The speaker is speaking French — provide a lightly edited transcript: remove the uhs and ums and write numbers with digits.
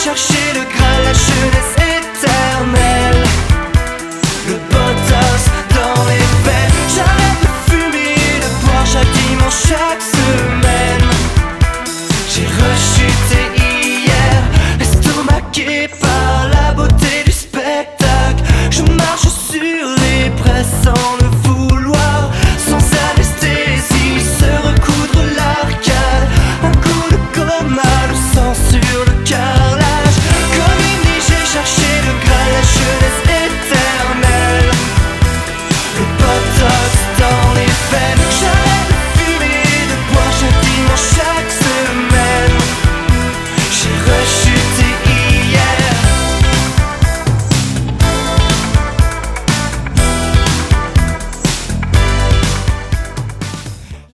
chercher le graal, la jeunesse éternelle, le potos dans les veines. J'arrête de fumer et de boire chaque dimanche, chaque semaine. J'ai rechuté hier, estomaqué par